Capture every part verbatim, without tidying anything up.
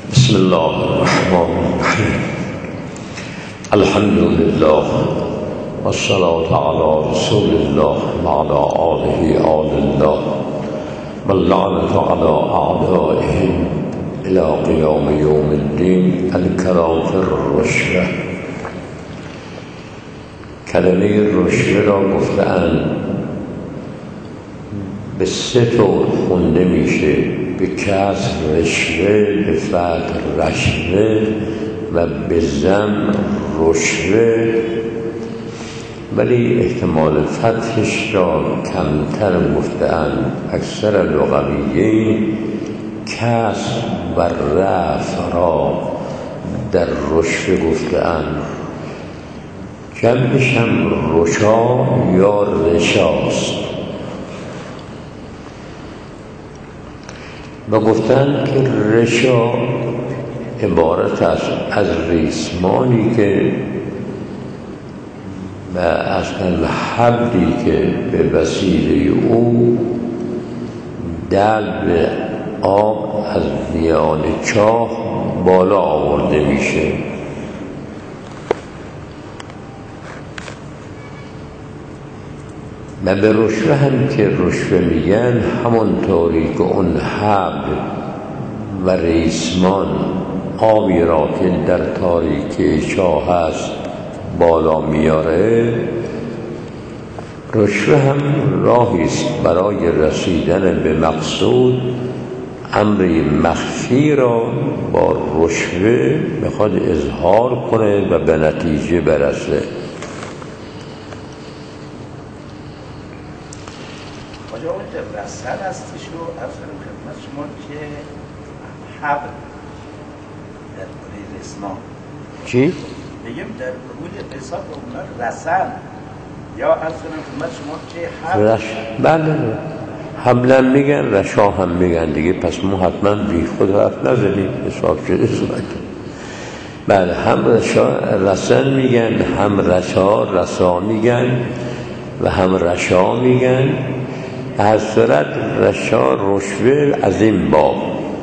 بسم الله الرحمن الرحیم. الحمد لله والصلاة على رسول الله وعلى آله آل الله واللعنة على أعدائهم إلى قيام يوم الدين. الكرافر الرشوه. کلمه رشوه را گفتند به سه طور خونده میشه: به کسر رشوه، به فتح رشوه و به ضم رشوه، ولی احتمال فتحش را کمتر گفتند. اکثر لغویین کسر و رفع را در رشوه گفتند. جمعش هم رشا یا رشاست و گفتند که رشا عبارت است از ریسمانی که و اصلا حبلی که به وسیله او دلو آب از میان چاه بالا آورده میشه. و به رشوه هم که رشوه میگن همونطوری که اون حبل و ریسمان آبی را که در تاریکی چاه هست بالا میاره، رشوه هم راهی است برای رسیدن به مقصود. امری مخفی را با رشوه میخواد اظهار کنه و به نتیجه برسه. رسل هستش و افضل خدمت شما که حبل در بوده رسمان چی؟ بگیم در بوده رسال اونا رسل یا افضل خدمت شما که حبل رش... بله حبلا میگن، رشا هم میگن دیگه، پس ما حتما بی خود حرف نزنیم حساب شده صورت. بله هم رشا رسل میگن، هم رشا رسا میگن و هم رشا میگن. از صورت رشا رشوه از این باب.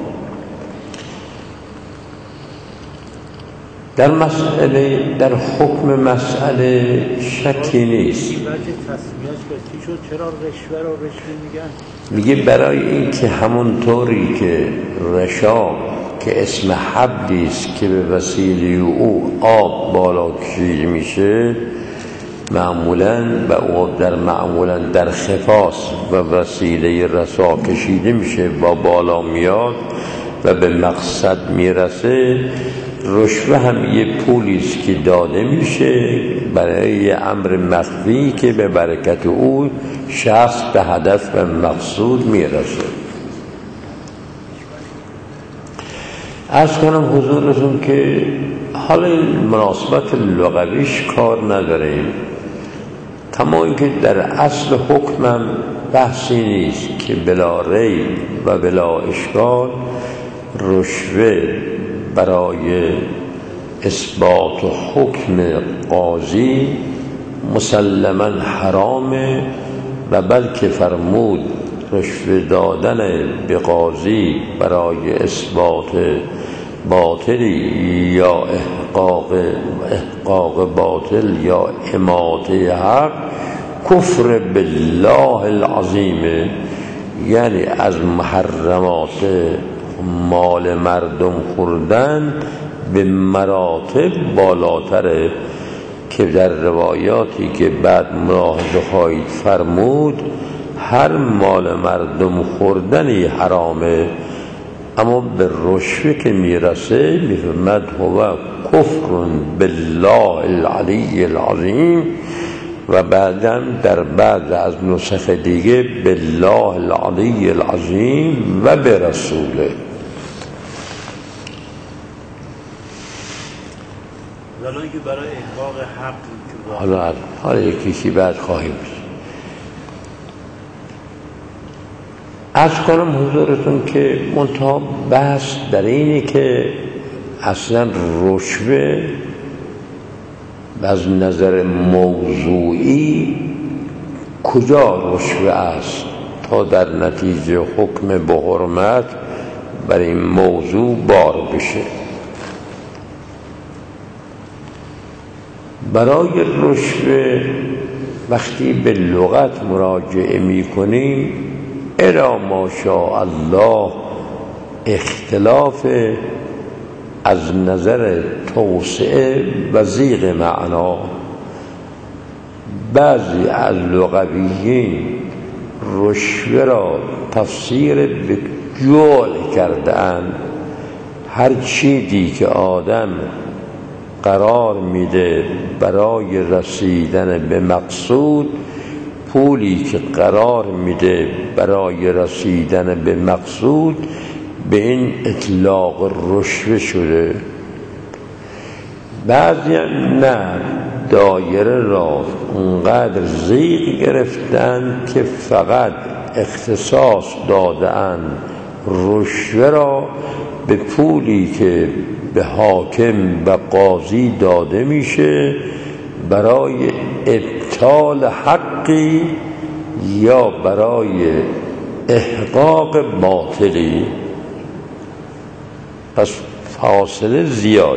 در مسئله در حکم مسئله شکی نیست. چرا رشوه را رشوه میگن؟ میگه برای این که همونطوری که رشا که اسم حبلی است که به وسیله او آب بالا کشیده میشه، معمولاً و او در معمولاً در خفاس و وسیله رسا کشیده میشه با بالا میاد و به مقصد میرسه. رشوه هم یه پولیست که داده میشه برای یه امر مخفی که به برکت او شخص به هدف و مقصود میرسه. عرض کنم حضورتون که حالا این مناسبت لغویش کار نداریم، کما اینکه در اصل حکمم بحثی نیست که بلا ریب و بلا اشکال رشوه برای اثبات حکم قاضی مسلما حرامه و بلکه فرمود رشوه دادن به قاضی برای اثبات باطلی یا احقاق احقاق باطل یا اماطه حق کفر بالله العظیم، یعنی از محرمات مال مردم خوردن به مراتب بالاتره که در روایاتی که بعد ملاحظه خواهید فرمود هر مال مردم خوردنی حرامه، اما به رشوه که میرسه میفرمد هو کفر بالله العلی العظیم و بعداً در بعض از نسخ دیگه بالله العلی العظیم و به رسوله. ولایی که برای احقاق حق حالا حالا یکیشی بعد خواهیم عرض کنم حضورتون که منتها بحث در اینه که اصلا رشوه از نظر موضوعی کجا رشوه است تا در نتیجه حکم به حرمت بر این موضوع بار بشه. برای رشوه وقتی به لغت مراجعه می کنیم الا ماشاء الله اختلاف از نظر توسعه و ضیق معنا. بعضی از لغویین رشوه را تفسیر به جول کرده‌اند. هر چیزی که آدم قرار میده برای رسیدن به مقصود، پولی که قرار میده برای رسیدن به مقصود، به این اطلاق رشوه شده. بعضی نه، دایره را اونقدر ضیق گرفتن که فقط اختصاص دادن رشوه را به پولی که به حاکم و قاضی داده میشه برای ابطال حقی یا برای احقاق باطلی. پس فاصله زیاده.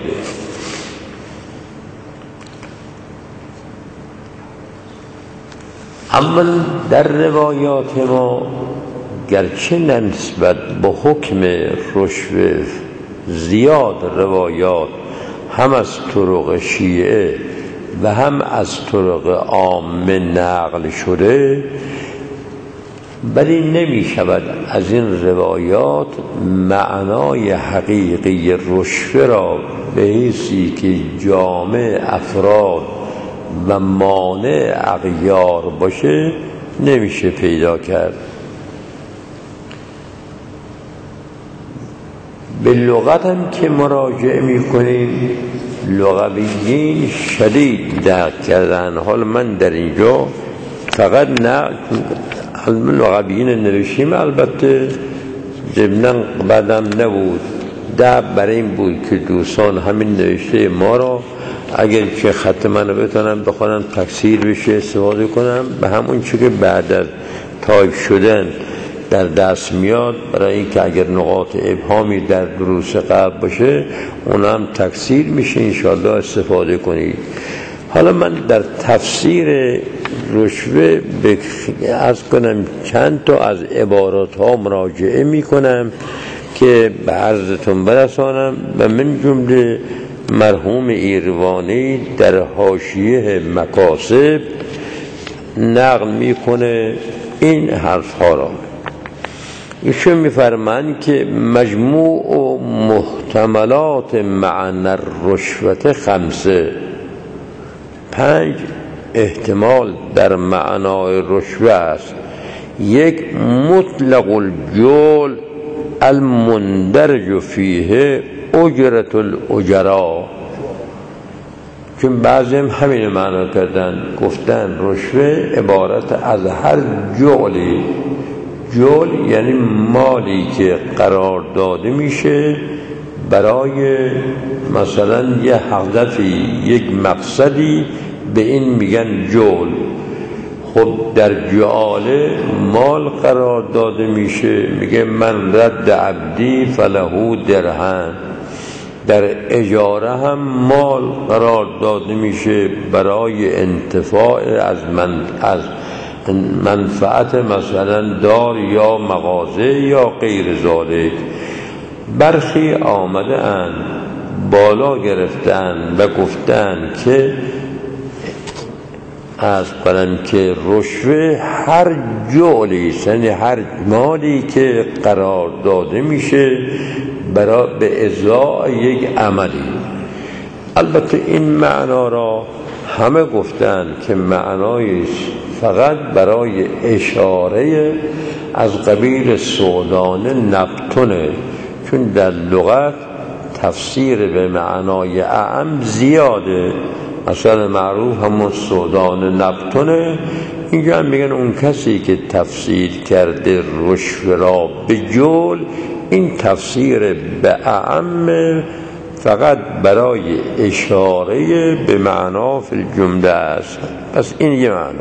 اما در روایات ما گرچه نسبت به حکم رشوه زیاد روایات هم از طرق شیعه و هم از طرق عامه نقل شده، ولی نمی شود از این روایات معنای حقیقی رشوه را به حیثی که جامع افراد و مانع اغیار باشه نمیشه پیدا کرد. به لغت هم که مراجعه میکنیم لغویین شدید درک کردن. حال من در اینجا فقط نه لغویین نوشتیم، البته ضمناً بعدم نبود، ده برای این بود که دوستان همین نوشته ما را اگر که خط منو بتونم بخونم تکثیر بشه استفاده کنم، به همون چی که بعد از تایپ شدن در دست میاد، برای اینکه اگر نقاط ابهامی در دروس قبل باشه اون هم تکثیر میشه، انشاءالله استفاده کنید. حالا من در تفسیر رشوه عرض کنم چند تا از عبارات ها مراجعه میکنم که به عرضتون برسانم و من جمله مرحوم ایروانی در حاشیه مکاسب نقل میکنه این حرف ها را. ایشون میفرمایند که مجموع و محتملات معنی الرشوه خمسه، پنج احتمال در معنای رشوه است. یک، مطلق الجول المندرج فیه اجرت الاجرا، چون بعضی هم همین معنا کردن، گفتن رشوه عبارت از هر جولی. جول یعنی مالی که قرار داده میشه برای مثلا یه هدفی، یک مقصدی، به این میگن جول. خب در جعاله مال قرار داده میشه، میگه من رد عبدی فلهو درهم. در اجاره هم مال قرار داده میشه برای انتفاع از من از منفعت مثلا دار یا مغازه یا غیر ذالک. برخی آمده اند بالا گرفتن و گفتن که از کنم که رشوه هر جولی، یعنی هر مالی که قرار داده میشه برای به ازاء یک عملی. البته این معنا را همه گفتن که معنایش فقط برای اشاره از قبیل سودان نبتونه، چون در لغت تفسیر به معنای اعم زیاده. مثلا معروف همون سودان نبتونه، اینجا هم میگن اون کسی که تفسیر کرده رشوه را به جول، این تفسیر به اعم فقط برای اشاره به معنا فی الجمله است. پس این یه معنا.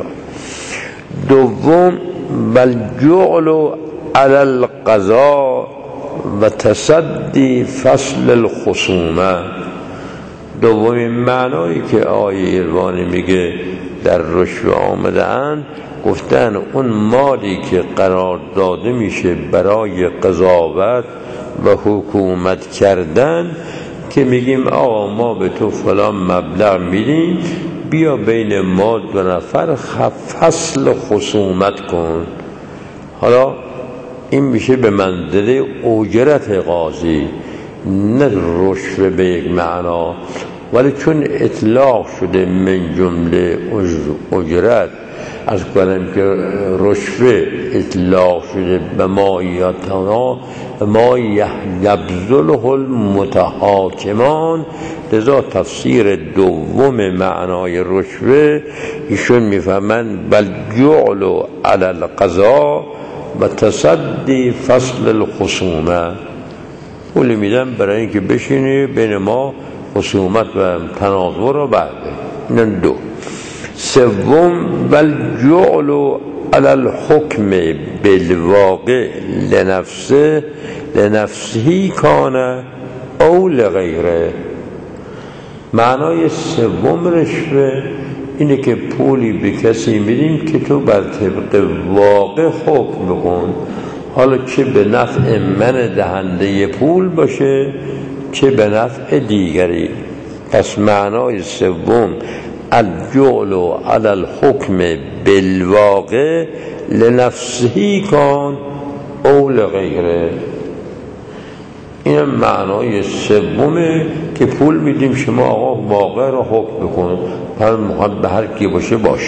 دوم، بل جعل علی القضاء و تصدی فصل الخصومه. دومین معنایی که آیه ایروانی میگه در رشوه آمده اند، گفتن اون مالی که قرار داده میشه برای قضاوت و حکومت کردن، که میگیم آقا ما به تو فلان مبلغ میدیم، بیا بین ما دو نفر فصل خصومت کن. حالا این میشه به منزله اجرت قاضی، نه رشوه به یک معنا، ولی چون اطلاق شده من جمله اجرت، از کنم که رشوه اطلاق شده به ما یاتنا ما یبذله المتحاکمان، لذا تفسیر دوم معنای رشوه ایشون میفهمن بل جعل علی القضاء و تصدی فصل الخصومه. پول میدن برای اینکه بشینی بین ما خصومت و تنازع رو برده. این دو. سوم بل جعل علی الحکم بالواقع لنفسه لنفسهی کانه او لغیره. معنای سوم رشوه اینه که پولی به کسی میدیم که تو بر طبق واقع حکم بکن، حالا چه به نفع من دهنده پول باشه چه به نفع دیگری. پس معنای سوم الجعل علی الحکم بالواقع لنفسهی کان او لغیره. این معنای سومه که پول میدیم شما آقا واقع رو حکم بکن، هر موقع به هر کی باشه باشه.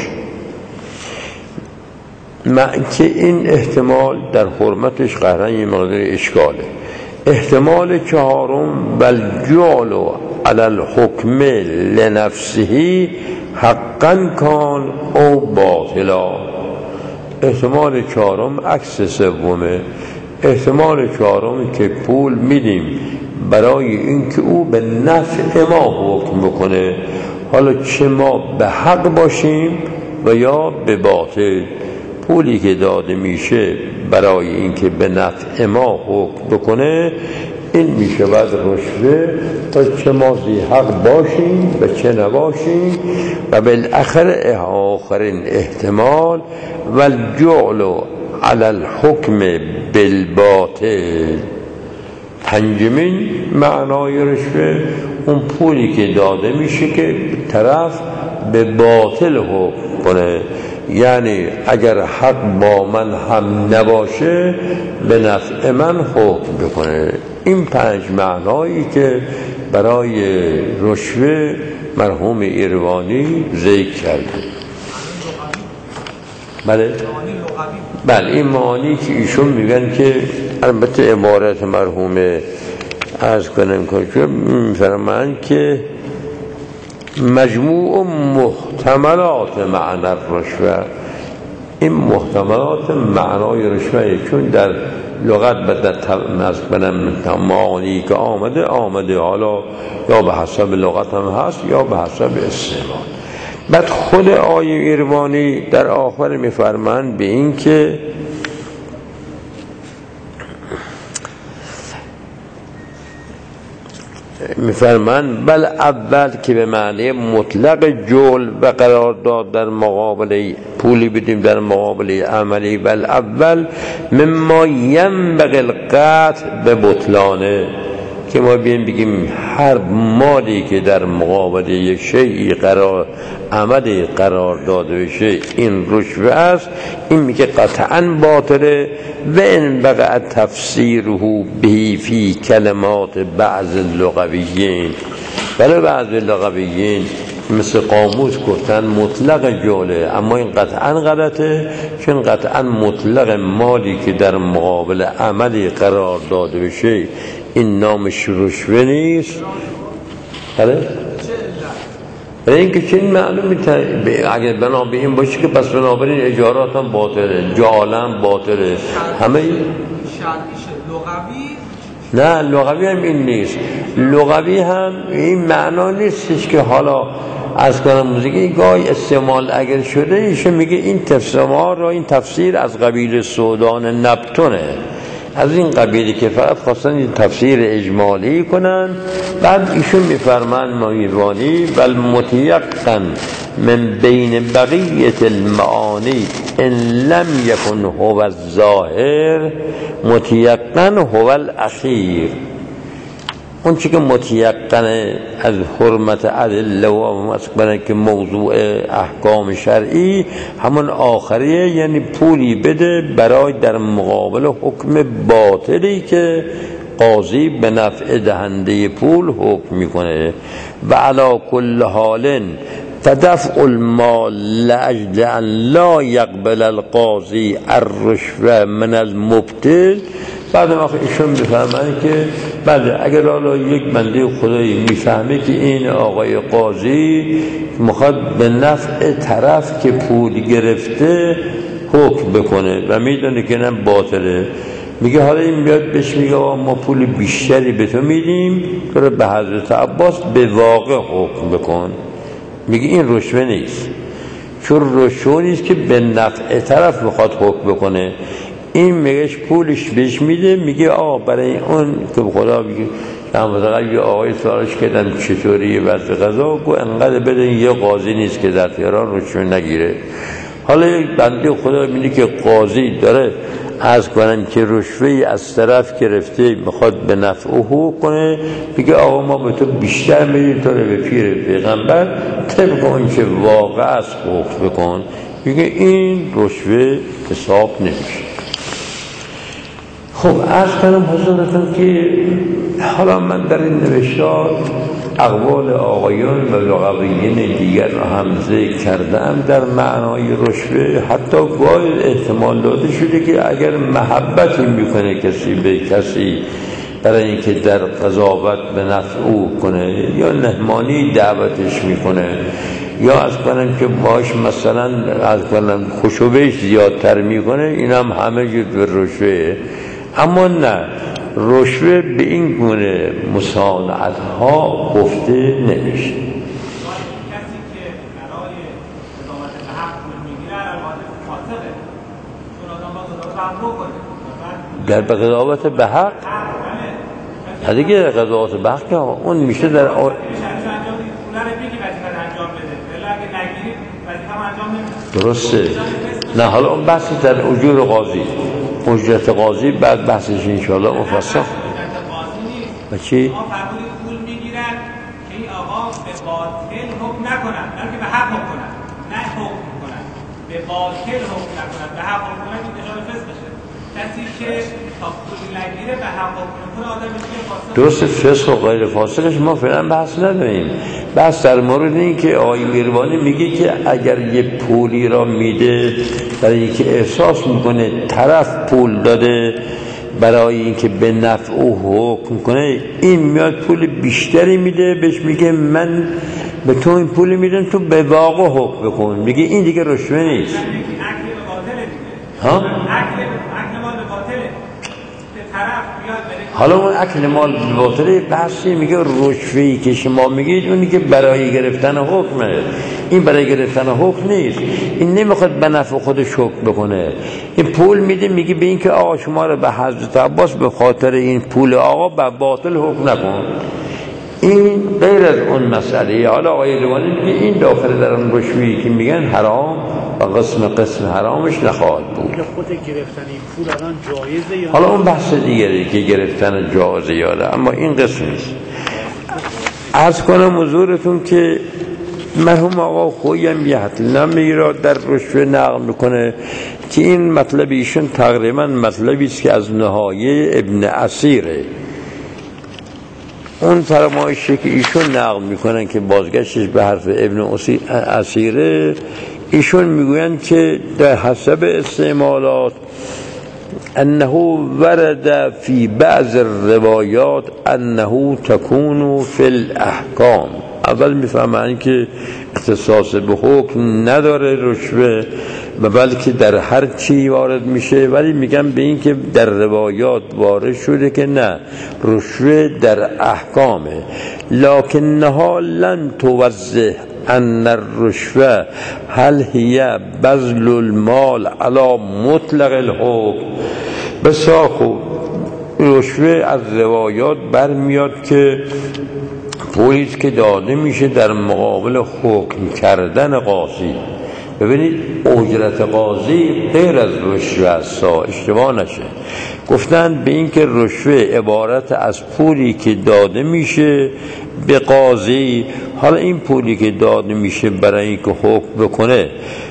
من که این احتمال در حرمتش قهرن یه مقدار اشکاله. احتمال چهارم بل جعل علی الحکم لنفسهی حقا کان او باطلا. احتمال چهارم عکس سومه. احتمال چهارم که پول میدیم برای اینکه او به نفع ما حکم بکنه، حالا چه ما به حق باشیم و یا به باطل. پولی که داده میشه برای اینکه به نفع ما حکم بکنه، این میشود رشوه، تا چه ما زی حق باشیم و چه نباشیم. و بالاخره آخرین احتمال والجعل علی الحکم بالباطل. پنجمین معنای رشوه اون پولی که داده میشه که طرف به باطل حکم کنه، یعنی اگر حق با من هم نباشه به نفع من حکم بکنه. این پنج معنایی که برای رشوه مرحوم ایروانی ذکر کرده. بله بله این معانی که ایشون میگن که البته عبارت مرحوم از کنم که میفرمایند که مجموع محتملات معنی رشوه، این محتملات معنای رشوه، چون در لغت به معانی که آمده آمده حالا یا به حسب لغت هم هست یا به حسب استعمال. بعد خود آیه ایروانی در آخر میفرمایند به این که میفرمایند بل اول که به معنی مطلق جول و قرار داد در مقابله پولی بدیم در مقابله عملی، بل اول مما ینبغی القطع به بطلانه، که ما بیم بگیم هر مالی که در مقابله یک شیئی قرار عملی قرار داده بشه این رشوه است، این میگه قطعا باطله. و ان بقى تفسیره به فی کلمات بعض اللغویین، ولی بعض اللغویین مثل قاموس گفتن مطلق جوله، اما این قطعا غلطه، چون قطعا مطلق مالی که در مقابل عملی قرار داده بشه این نامش رشوه نیست. بله؟ برای اینکه چین معلومی اگر بنا به این باشه که پس بنابراین اجارات هم باطله، جعاله هم باطله، همه این نه لغوی هم این نیست. لغوی هم این معنا نیستش که حالا از کنم موزیکی گاهی استعمال اگر شده ایشه میگه این تفسیر را این تفسیر از قبیل سودان نبتونه، از این قبیلی که فقط خواستن این تفسیر اجمالی کنن. بعد ایشون میفرمان مایوانی بل متیقن من بین بقیت المعانی ان لم یکن هو الظاهر متیقن هو الاخیر. اون چی که متیقنه از حرمت ادله و مسکنه که موضوع احکام شرعی همون آخریه، یعنی پولی بده برای در مقابل حکم باطلی که قاضی به نفع دهنده پول حکم میکنه. و علی کل حال فدفع المال لاجل ان لا یقبل القاضی الرشوه من المبطل. بعد ما ایشون میفهمن که بله اگر حالا یک بنده خدایی میفهمه که این آقای قاضی میخواد به نفع طرف که پول گرفته حکم بکنه و میدونه که نه باطله، میگه حالا این میاد بهش میگه ما پول بیشتری به تو میدیم تو رو به حضرت عباس به واقع حکم بکن. میگه این رشوه نیست، چون رشوه نیست که به نفع طرف میخواد حکم بکنه. این میگهش پولش بهش میده، میگه آقا برای اون که خدا میگه مثلا یه آقای سوالش کردم چطوریه وضع قضا، گو انقدر بده یه قاضی نیست که در تهران رشوه نگیره. حالا یک بنده خدا میبینی که قاضی داره عرض کنن که رشوهی از طرف گرفته میخواد به نفع او کنه، میگه آقا ما به تو بیشتر میدیم تو رو به پیر پیغمبر طبق اون که واقع است حکم بکن. میگه این رشوه حساب نمیشه. خب عرض کنم حضورتون که حالا من در این نوشتار اقوال آقایان و لغویین دیگر را هم ذکر کردم در معنای رشوه. حتی گاهی احتمال داده شده که اگر محبتی میکنه کسی به کسی برای اینکه در قضاوت به نفع او کنه یا مهمانی دعوتش میکنه یا از کنم که باش مثلا از کنم خوشوبش زیادتر میکنه، این هم همه جور به رشوه. اما نه، رشوه به این گونه مصالحت ها گفته نمیشه. کسی که برای قضاوت به حق پول میگیره البته فاسقه، چون آدم باید قضاوت به حق بکنه. در به قضاوت به حق دیگه قضاوت به حق که اون میشه در آ... درسته. نه حالا اون بحث در اجور قاضی، اجرت قاضی بعد بحثش انشاءالله مفصل. و چی؟ ما فرمودیم پول میگیرن که این آقا به باطل حکم نکنن بلکه به حق حکم کنن، نه حکم کنن به باطل حکم نکنن، به حق حکم کنن این دچار فسق بشه. کسی که تا پول نگیره به حق حکم کنه آدم میشه فاسق. درست، فسق و غیر فاسقش ما فعلا بحث نداریم. بحث در مورد این که آقای میروانی میگه که اگر یه پولی را میده برای اینکه احساس میکنه طرف پول داده برای اینکه به نفع او حکم کنه، این میاد پول بیشتری میده بهش میگه من به تو این پول میدم تو به واقع حکم بکن، میگه این دیگه رشوه نیست. ها؟ حالا اون اکل مال باطله بحثی میگه رشوه‌ای که شما میگید اونی که برای گرفتن حکمه، این برای گرفتن حکم نیست. این نمیخواد به نفع خودش حکم بکنه، این پول میده میگه به این که آقا شما رو به حضرت عباس به خاطر این پول آقا به باطل حکم نکن. این غیر از اون مسئله. حالا آقای روانی میگه این داخل در اون رشوه‌ای که میگن حرام و قسم قسم حرامش نخواهد بود. خود گرفتن این پول الان جایزه یا حالا اون بحث دیگری که گرفتن جایزه یا نه، اما این قسم نیست. عرض کنم حضورتون که مرحوم آقا خویی هم یه حتمی را در رشوه نقل میکنه که این مطلب ایشون تقریبا مطلبی است که از نهایه ابن اسیره. اون فرمایشی که ایشون نقل میکنن که بازگشتش به حرف ابن اسیره، ایشون میگویند که در حسب استعمالات انه ورد فی بعض الروایات انه تکون فی الاحکام. اول میفهمن که اختصاص به حکم نداره رشوه و بلکه در هر چی وارد میشه، ولی میگم به این که در روایات وارد شده که نه، رشوه در احکامه. لکنها لن توضح ان الرشوه هل هي بذل المال على مطلق الحکم. بسیار خوب، رشوه از روایات برمیاد که پولیس که داده میشه در مقابل حکم کردن قاضی. ببینید اجرت قاضی غیر از رشوه است، اشتباه نشه. گفتن به این که رشوه عبارت از پولی که داده میشه به قاضی. حالا این پولی که داده میشه برای اینکه حکم بکنه،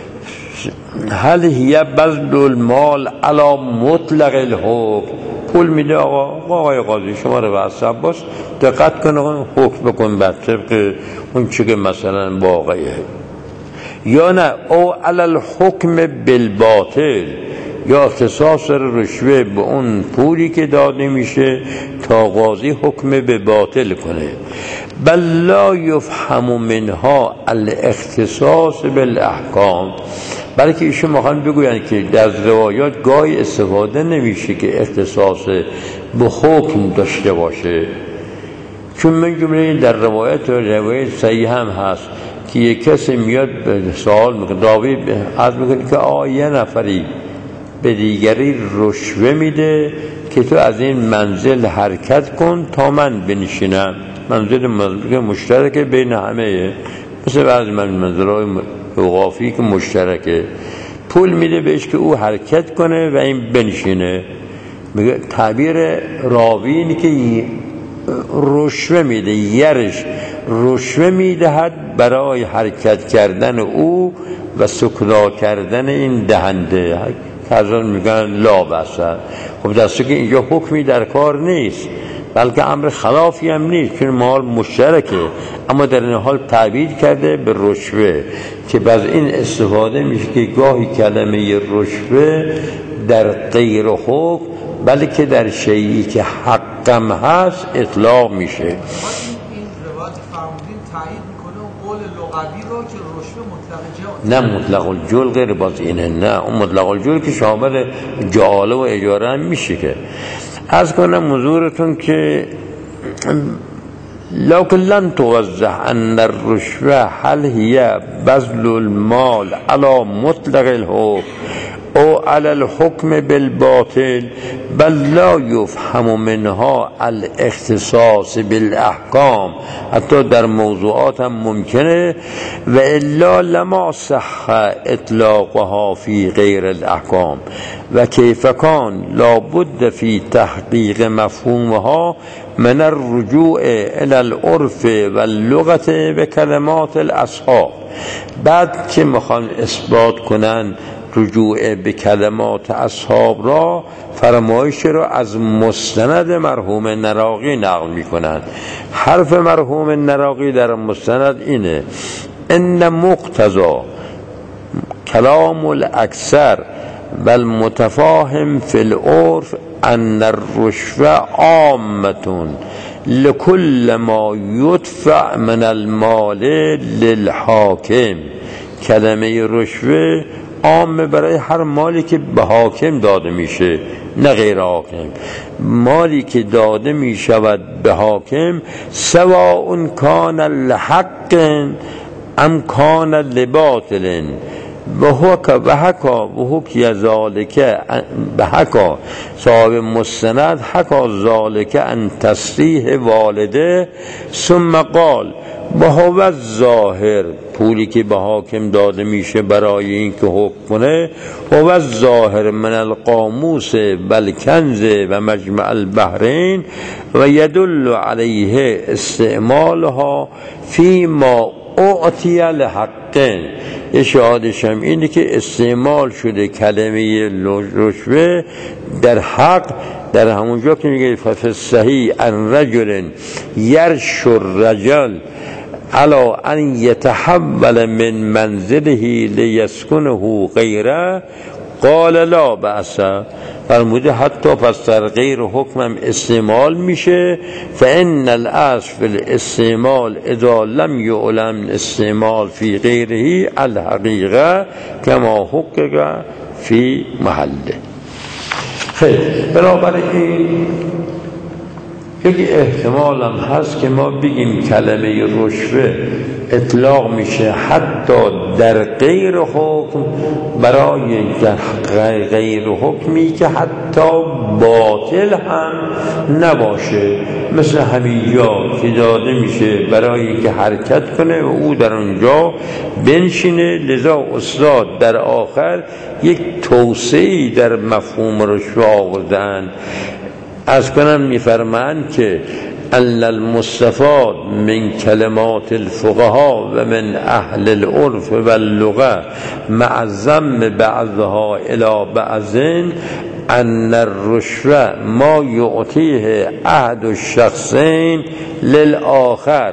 هل هی بذل المال علی مطلق الحکم، پول میده آقا آقای قاضی شما رو بس عباس دقت کن حکم بکن بر طبق اون چی که مثلا واقعیه، یا نه او علی الحکم بالباطل، یا اختصاص رشوه به اون پولی که داده میشه تا قاضی حکم به باطل کنه. بل لا یفهم منها الاختصاص بالاحکام، بلکه ایشون میخوان بگوین که در روایات گاهی استفاده نمیشه که اختصاص به حکم داشته باشه، چون من جمله در روایت روایت صحیح هم هست که یک کسی میاد سوال میکنه، راوی عرض میکنه که آقا یه نفری به دیگری رشوه میده که تو از این منزل حرکت کن تا من بنشینم. منزل مشترک بین همه، مثل بعض من منزلهای اوقافی که مشترکه، پول میده بهش که او حرکت کنه و این بنشینه. میگه تعبیر راوی اینه که رشوه میده، یرش رشوه میدهد برای حرکت کردن او و سکنا کردن این دهنده که از آن میگن لا بسر. خب دسته که اینجا حکمی در کار نیست، بلکه امر خلافی هم نیست، چون مال مشترکه، اما در این حال تعبیر کرده به رشوه که باز این استفاده میشه که گاهی کلمه رشوه در غیر حکم بلکه در شیئی که حقم هست اطلاق میشه. این روایت فرمودین تایید میکنه اون قول لغوی رو که رشوه مطلق جعل، نه مطلق الجعل غیر باز اینه، نه اون مطلق الجعل که شامل جعاله و اجاره هم میشه. که از کنم حضورتون که لکن لن توضح ان الرشوه هل هی بذل المال علی مطلق الحکم او علی الحکم بالباطل بل لا یفهم منها الاختصاص بالاحکام، حتی در موضوعات هم ممکنه و الا لما صح اطلاقها فی غیر الاحکام و کیف کان لابد فی تحقیق مفهومها من الرجوع الى العرف و اللغت و کلمات الاصحاب. بعد که میخوان اثبات کنن رجوع به کلمات اصحاب را، فرمایش را از مستند مرحوم نراقی نقل می کنند. حرف مرحوم نراقی در مستند اینه: ان مقتضا کلام الاکثر و المتفاهم فی العرف ان الرشوه عامة لكل ما يدفع من المال للحاکم. کلمه رشوه عام برای هر مالی که به حاکم داده میشه، نه غیر حاکم. مالی که داده میشود به حاکم سواء کان لحق ام کان لباطل و حکا و حکا و حکی ذالک به حکا صاحب مستند حکا ذالک ان تصریح والده ثم قال به هو الظاهر، پولی که به حاکم داده میشه برای این که حکم کنه، هو الظاهر من القاموس والکنز و مجمع البحرین و یدل علیه استعمالها فیما اعطی لحقن. یه شهادش هم اینه که استعمال شده کلمه رشوه در حق، در همونجا که میگه فصحیح ان رجل یرش الرجل علا ان یتحول من منزله لیسکنه غیره قال لا بأس، فرموده حتی پس در غیر حکمم استعمال میشه. فان الاصل فی الاستعمال اذا لم یعلم استعمال فی غیره الحقیقه کما حقق فی محله. خیلی بنابراین یک احتمال هم هست که ما بگیم کلمه رشوه اطلاق میشه حتی در غیر حکم برای غیر حکمی که حتی باطل هم نباشه، مثل همین جا که داده میشه برای که حرکت کنه و او در اونجا بنشینه. لذا استاد در آخر یک توسعه‌ای در مفهوم رشوه آوردن. از کنم میفرمایند که ان المستفاد من کلمات الفقهاء و من اهل العرف و اللغه مع الذم بعضها الى بعض ان الرشوه ما یعطیه احد الشخصین للآخر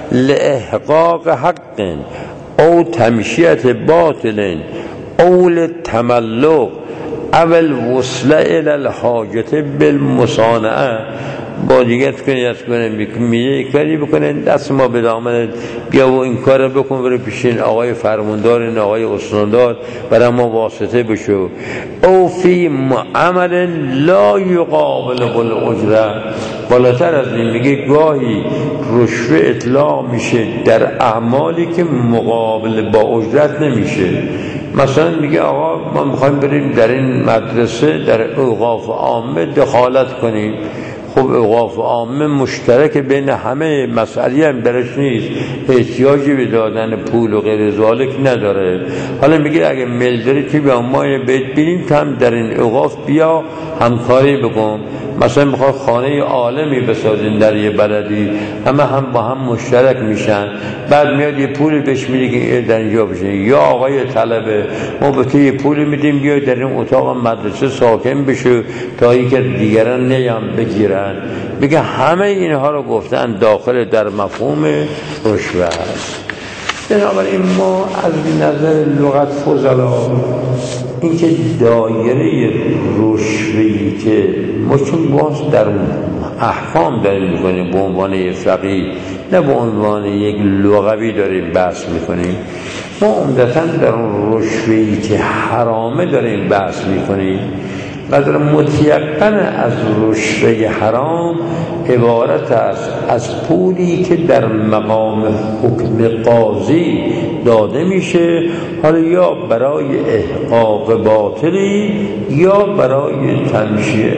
لاحقاق حق او تمشیت باطل او للتملق او الوصل الى الحاجت بالمصانعه. با دیگت کنی از کنه میگه کاری بکنه دست ما به دامن بیا و این کار بکن برای پیشین آقای فرماندار این آقای استاندار برای ما واسطه بشو. او فی عمل لا یقابل بالاجره. بالاتر از این میگه گاهی رشوه اطلاق میشه در اعمالی که مقابل با اجرت نمیشه. مثلا میگه آقا ما میخوایم بریم در این مدرسه در اوقاف عامه دخالت کنیم. خب اوقاف عامه مشترک بین همه، مسئله هم درش نیست، احتیاجی به دادن پول و غیر ذالک نداره. حالا میگه اگه میل داری که بیا ما بیت بینیم که هم در این اوقاف بیا همکاری بکن. مثلا میخواد خانه عالمی بسازین در یه بلدی، همه هم با هم مشترک میشن، بعد میاد یه پول بهش میده که در اینجا بشه. یا آقای طلبه ما به تو یه پول میدیم بیا در این اتاق مدرسه ساکن بشه تا اینکه دیگران نیام بگیرن. میگه همه اینها رو گفتن داخل در مفهوم رشوه است. بنابراین ما از نظر لغت فضلا این که دایره رشوهی که ما چون باز در احکام داریم میکنیم به عنوان یک فقیه نه به عنوان یک لغوی داریم بحث میکنیم، ما عمدتاً در اون رشوهی که حرامه داریم بحث میکنیم. قدر متیقن از رشوه حرام عبارت است از پولی که در مقام حکم قاضی داده میشه، حالا یا برای احقاق باطلی یا برای تمشیع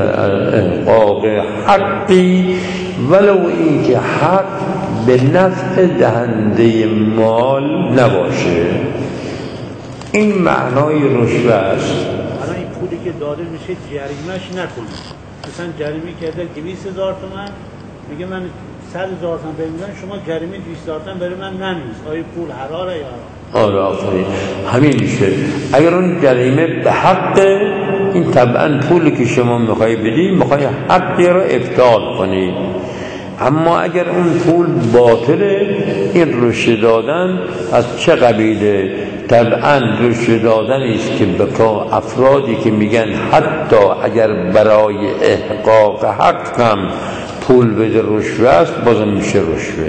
احقاق حقی، ولو این که حق به نفع دهنده مال نباشه. این معنای رشوه است. پولی که داده میشه جریمهش نکنه. مثلا جریمه کرده دویست هزار تومان، میگه من صد هزار تومان بمیدن، شما جریمه دویست هزار تومان برای من نمیز. آیا پول حلاله یا حرام؟ آره آفرین همین میشه. اگر اون جریمه به حق، این طبعا پولی که شما میخوای بدی میخوای حقی رو ابطال کنی. اما اگر اون پول باطله، این رشوه دادن از چه قبیله؟ طبعا رشوه دادن است که به افرادی که میگن حتی اگر برای احقاق حق هم پول بده رشوه است، بازم میشه رشوه.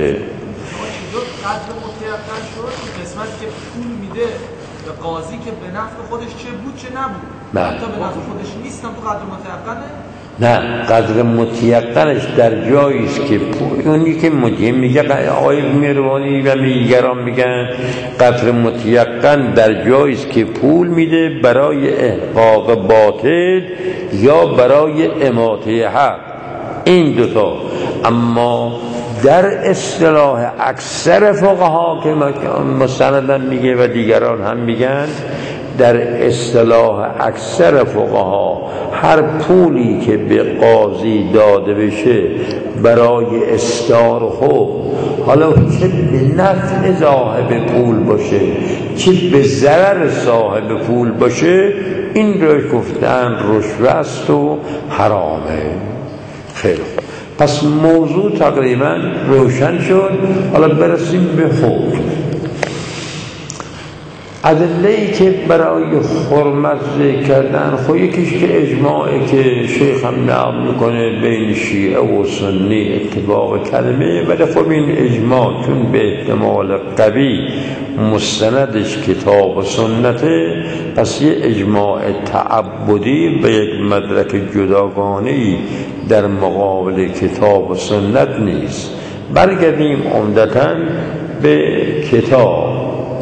قدر متیقن شد قسمت که پول میده به قاضی که به نفع خودش چه بود چه نبود، حتی به نفع خودش نیستم تو قدر متیقنه؟ نه، قدر متیقنش در جایی است که پول، اونی که متیم میگه آقای مهربانی و دیگران میگن قدر متیقن در جایی است که پول میده برای احقاق باطل یا برای اماطه حق، این دوتا. اما در اصطلاح اکثر فقها که مستندن میگه و دیگران هم میگن، در اصطلاح اکثر فقها هر پولی که به قاضی داده بشه برای استار حکم، حالا چه به نفع صاحب پول باشه چه به ضرر صاحب پول باشه، این رو گفتن رشوه است و حرامه. خیلی پس موضوع تقریبا روشن شد. حالا برسیم به حکم. ادله‌ای که برای حرمت ذکر کردن، خب یکیش که اجماعی که شیخ هم نقل میکنه بین شیعه و سنی اتفاق کلمه، ولی خب این اجماع چون به احتمال قوی مستندش کتاب و سنته، پس یه اجماع تعبدی به یک مدرک جداگانه‌ای در مقابل کتاب و سنت نیست. برگردیم عمدتاً به کتاب.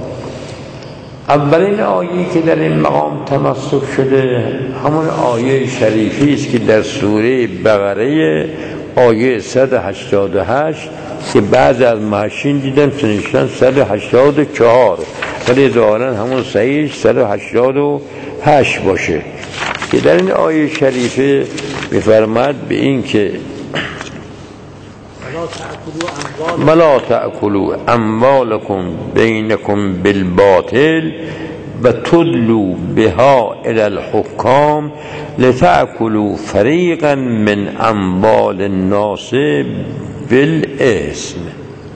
اولین آیه‌ای که در این مقام تمسک شده همون آیه شریفی است که در سوره بقره آیه صد و هشتاد و هشت که بعضی از محشین دیدم سنشتن صد و هشتاد و چهار، ولی ظاهراً همون صحیحش صد و هشتاد و هشت باشه، که در این آیه شریفه می‌فرماید به این که ولا تأکلوا اموالکم بینکم بالباطل و تدلوا بها الی الحکام لتأکلوا فریقا من اموال الناس بالاسم.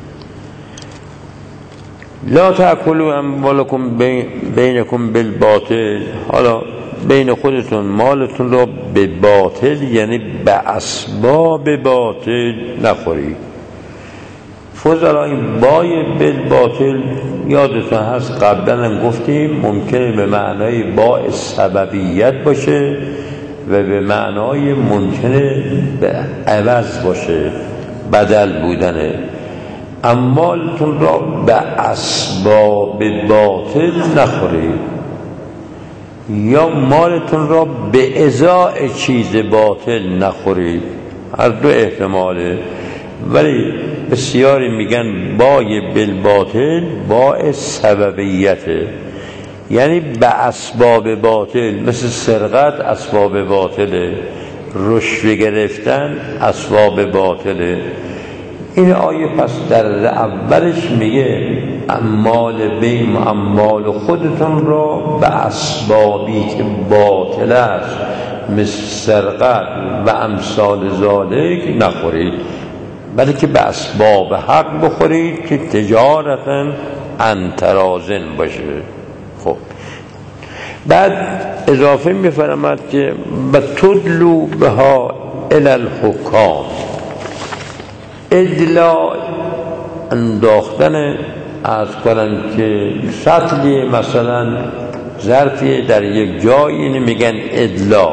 لا تأکلوا اموالکم بینکم بالباطل، حالا بین خودتون مالتون رو به باطل، یعنی به اسباب باطل نخورید. فضلا این بای بالباطل یادتون هست قبلا هم گفتیم ممکنه به معنای با سببیت باشه و به معنای ممکنه به عوض باشه، بدل بودنه. اموالتون را به اسباب باطل نخورید، یا مالتون را به ازای چیز باطل نخورید، هر دو احتماله. ولی بسیاری میگن بای بالباطل بای سببیته، یعنی به اسباب باطل، مثل سرقت اسباب باطله، رشوه گرفتن اسباب باطله. این آیه پس در اولش میگه اموال بین اموال خودتون را به اسبابی که باطل است مثل سرقت و امثال ذالک نخورید، بلکه به اسباب حق بخورید که تجارتا عن تراضٍ باشه. خب بعد اضافه می‌فرماید که و تدلوا بها الی الحکام، ادلا انداختن از کنن که سطلی مثلا ظرفی در یک جایی میگن ادلا،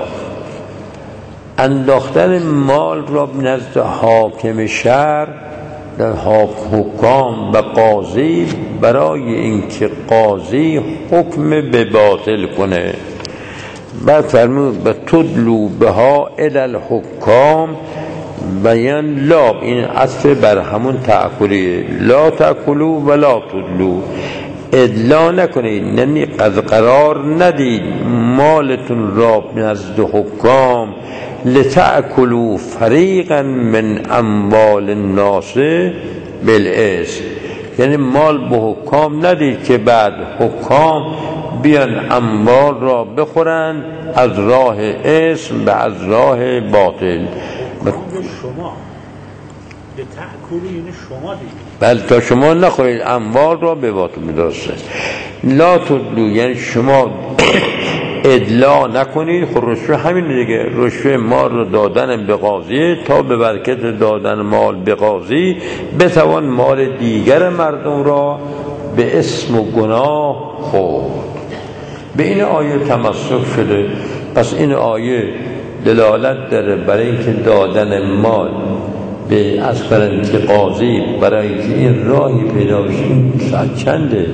انداختن مال را نزد حاکم شهر در حکام و قاضی برای اینکه قاضی حکم به باطل کنه. بعد فرمود به تدلوا بها الی الحکام بیان لا، این عطف بر همون تأکلیه، لا تأکلوا ولا تدلوا، ادلا نکنید، یعنی قرار ندید مالتون را نزد حکام لتأکلوا فریقا من اموال الناس بالاسم، یعنی مال به حکام ندید که بعد حکام بیان اموال را بخورند از راه اسم به از راه باطل. شما به تأکلی یعنی شما دید، بله تا شما نخورید اموال را به باطل می‌درسته. لا تدلو یعنی شما ادلا نکنید. خب رشوه همین دیگه، رشوه مال رو دادن به قاضی تا به برکت دادن مال به قاضی بتوان مال دیگر مردم را به اسم و گناه خورد. به این آیه تمسک شده. پس این آیه دلالت داره برای اینکه دادن مال به اسپرنت قاضی برای اینکه این راهی پیدا بشه. این ساعت چنده؟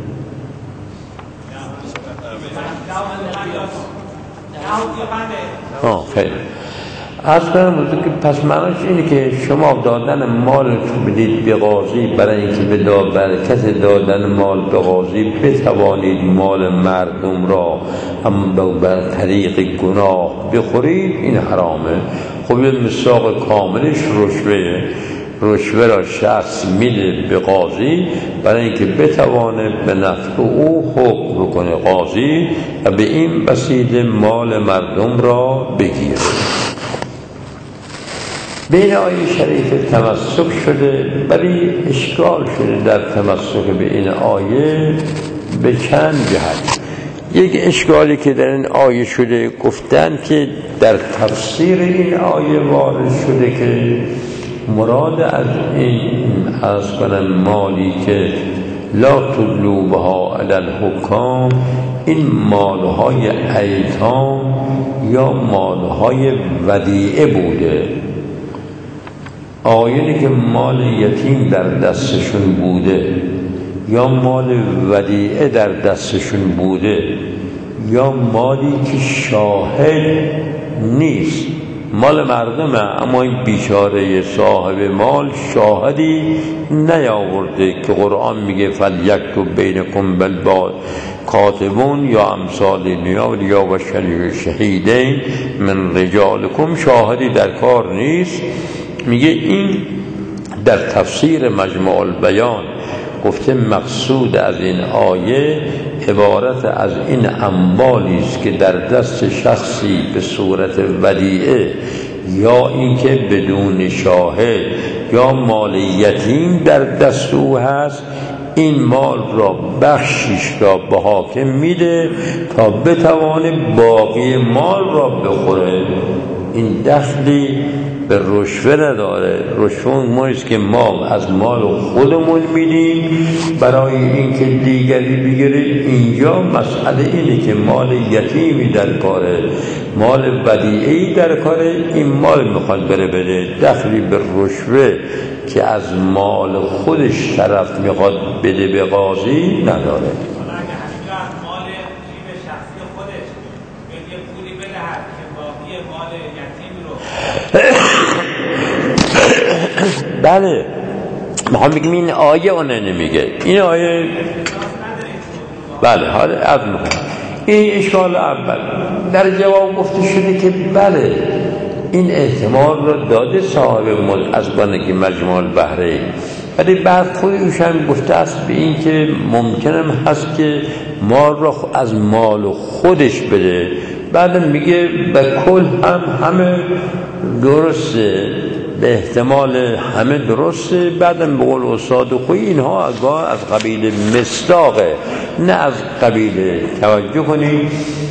آه خیلی از کنم که پس معناش اینه که شما دادن مال بدید به قاضی برای اینکه به برکت دادن مال به قاضی بتوانید مال مردم را هم به طریق گناه بخورید، این حرامه. خب یه مساق کاملش رشوه، رشوه را شخص میده به قاضی برای اینکه بتوانه به نفع او حکم بکنه قاضی و به این وسیله مال مردم را بگیره. بین آیه شریف تمسک شده، ولی اشکال شده در تمسک به این آیه به چند جهت. یک اشکالی که در این آیه شده، گفتن که در تفسیر این آیه وارد شده که مراد از این از کنم مالی که لا تدلو بها علی الحکام، این مالهای ایتام یا مالهای ودیعه بوده. آیینی که مال یتیم در دستشون بوده یا مال ودیعه در دستشون بوده یا مالی که شاهد نیست، مال مردمه اما این بیچاره صاحب مال شاهدی نیاورده که قرآن میگه فلیکتب بینکم بالبال کاتبون یا امثال نیا یا و شهیدین من رجالکم، شاهدی در کار نیست. میگه این در تفسیر مجموع البیان گفته مقصود از این آیه عبارت از این اموالی است که در دست شخصی به صورت ودیعه یا اینکه بدون شاهد یا مال یتیم در دست او هست، این مال را بخشیش را به حاکم میده تا بتوانه باقی مال را بخوره. این دخلی به رشوه نداره. رشوه مایست که ما از مال خودمون میدیم برای اینکه دیگری بگیره. اینجا مسئله اینه که مال یتیمی در کاره، مال ودیعه‌ای در کاره، این مال میخواد بره بده. دخلی به رشوه که از مال خودش طرف میخواد بده به قاضی نداره. بله میخوام بگم این آیه اونه نمیگه، این آیه بله حالا از میخوام این اشکال اول در جواب گفته شده که بله این احتمال رو داده صاحب از بانگی مجموع البحرین، ولی بعد خودش هم گفته است به این که ممکنم هست که مال رو از مال خودش بده. بعد میگه به کل هم همه درسته، به احتمال همه درسته. بعدم به قول استاد خوی اینها اگاه از قبیل مصداقه نه از قبیل، توجه کنید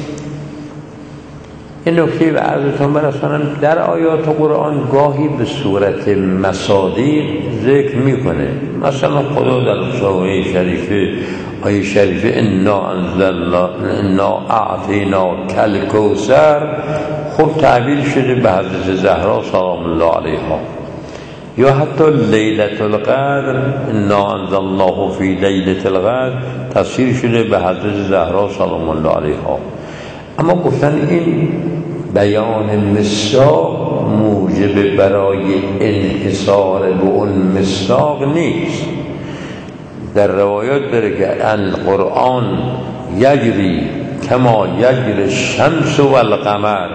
این نکته به عرضتون برسانم. در آیات قرآن گاهی به صورت مصادیق ذکر میکنه. مثلا خدا در سوره شریفه آیه شریفه انا انزلنا انا اعطینا کالکوثر خب تعبیر شده به حضرت زهرا سلام الله علیها، یا حتی لیلة القدر انا انزلناه فی لیلة القدر تفسیر شده به حضرت زهرا سلام الله علیها. اما گفتن این بیان مصداق موجب برای انحصار به اون مصداق نیست. در روایات داره که ان قرآن یجری کما یجری الشمس و القمر،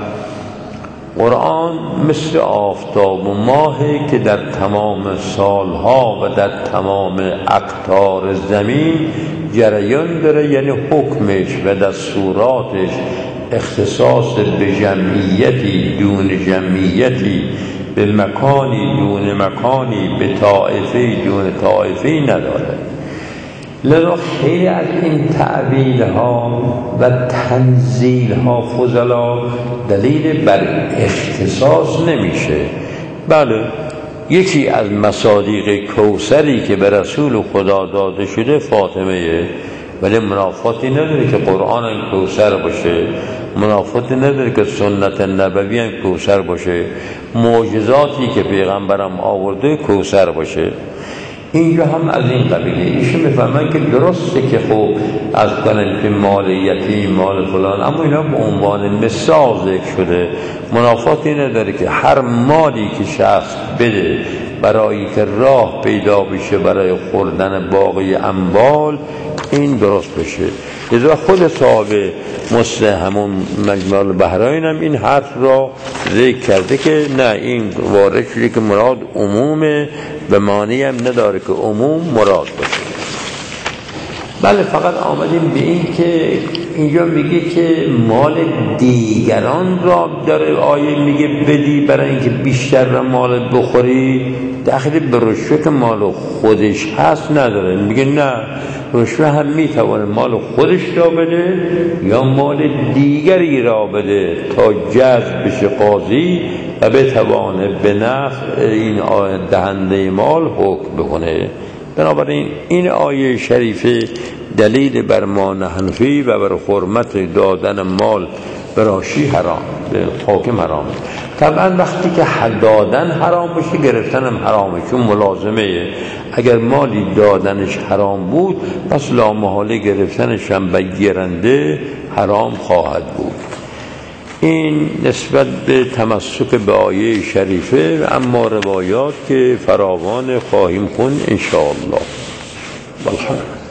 قرآن مثل آفتاب و ماهی که در تمام سالها و در تمام اقطار زمین جریان داره، یعنی حکمش و دستوراتش اختصاص به جمعیتی دون جمعیتی، به مکانی دون مکانی، به طائفه دون طائفه نداره. لذا خیلی از این تعبیل ها و تنزیل ها فضلا دلیل بر اختصاص نمیشه. بله یکی از مصادیق کوثری که به رسول خدا داده شده فاطمه، ولی منافاتی نداره که قرآن هم کوثر باشه، منافاتی نداره که سنت نبوی هم کوثر باشه، معجزاتی که پیغمبرم آورده کوثر باشه. اینجا هم از این قبیله ایشون میفهمن که درسته که خب از کنن که مال یتیم مال فلان، اما اینا به عنوان مثال ذکر شده. منافاتی نداره که هر مالی که شخص بده برای که راه پیدا بشه برای خوردن باقی اموال این درست بشه. لذا خود صاحب مثل همون مجموع البحرین هم این حرف را ذکر کرده که نه این وارد شده که مراد عمومه و معنی هم نداره که عموم مراد باشه. بله فقط آمدیم به این که اینجا میگه که مال دیگران را داره آیه میگه بدی برای اینکه بیشتر مال بخوری، داخل به رشوه مال خودش هست نداره. میگه نه، رشوه هم میتونه مال خودش را بده یا مال دیگری را بده تا جذب بشه قاضی و بتوانه به نفع این دهنده مال حکم بکنه. بنابراین این آیه شریفه دلیل بر مان حنفی و بر حرمت دادن مال براشی حرام، به حاکم حرام. طبعا وقتی که دادن حرام بشه گرفتن هم حرامه، چون ملازمه. اگر مالی دادنش حرام بود پس لامحاله گرفتنش هم به گیرنده حرام خواهد بود. این نسبت به تمسک به آیه شریفه، اما روایات که فراوان خواهیم خوند ان شاء الله. والحمد